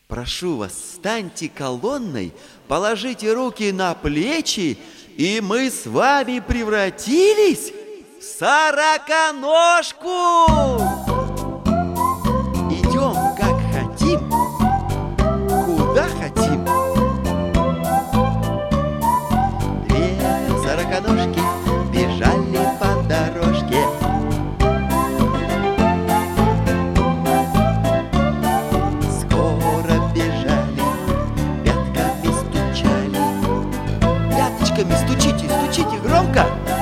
Прошу вас, встаньте колонной, положите руки на плечи, и мы с вами превратились в сороконожку! Идем как хотим, куда хотим. Две сороконожки бежали по дорожке. Скоро бежали, пятками стучали. Пяточками стучите, стучите громко.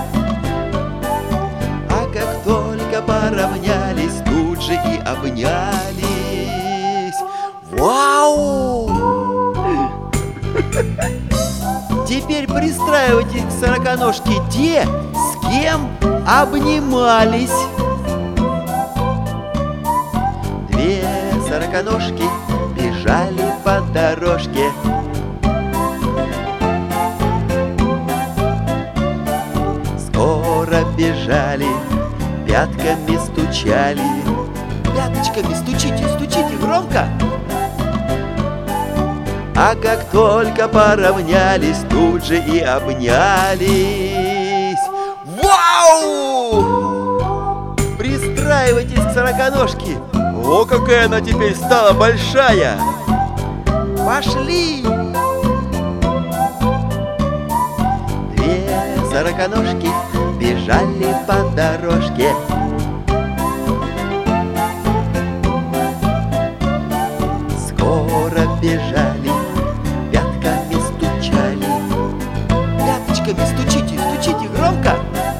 А как только поравнялись, тут же и обнялись. Вау! Теперь пристраивайтесь к сороконожке те, с кем обнимались. Две сороконожки бежали по дорожке. Скоро бежали, пятками стучали. Пяточками стучите, стучите громко. А как только поравнялись, тут же и обнялись. Вау! Пристраивайтесь к сороконожке. О, какая она теперь стала большая! Пошли! Две сороконожки бежали по дорожке. Скоро бежали, пятками стучали. Пяточками стучите, стучите громко.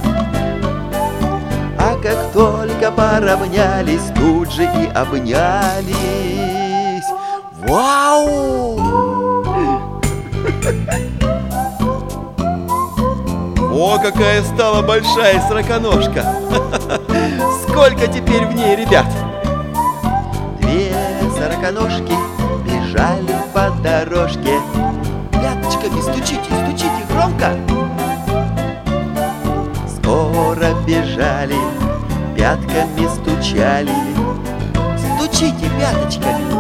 А как только поравнялись, тут же и обнялись. Вау! О, какая стала большая сороконожка! Сколько теперь в ней ребят? Две сороконожки бежали по дорожке. Пяточками стучите, стучите громко. Скоро бежали, пятками стучали. Стучите пяточками.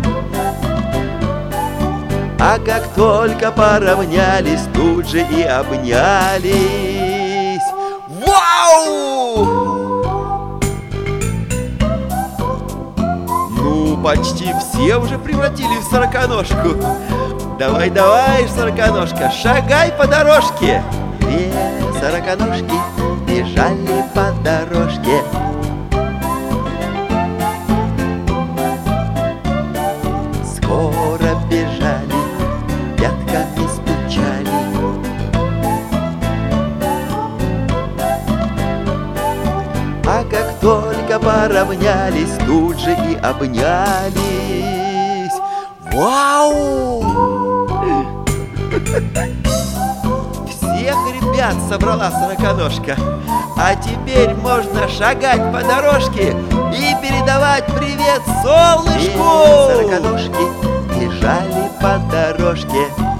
А как только поравнялись, тут же и обнялись. Вау! Ну, почти все уже превратились в сороконожку. Давай, давай, сороконожка, шагай по дорожке. Две сороконожки бежали по дорожке. Скоро бежали, пятками стучали. А как только поравнялись, тут же и обнялись. Вау! Всех ребят собрала сороконожка. А теперь можно шагать по дорожке и передавать привет солнышку! Две сороконожки бежали по дорожке.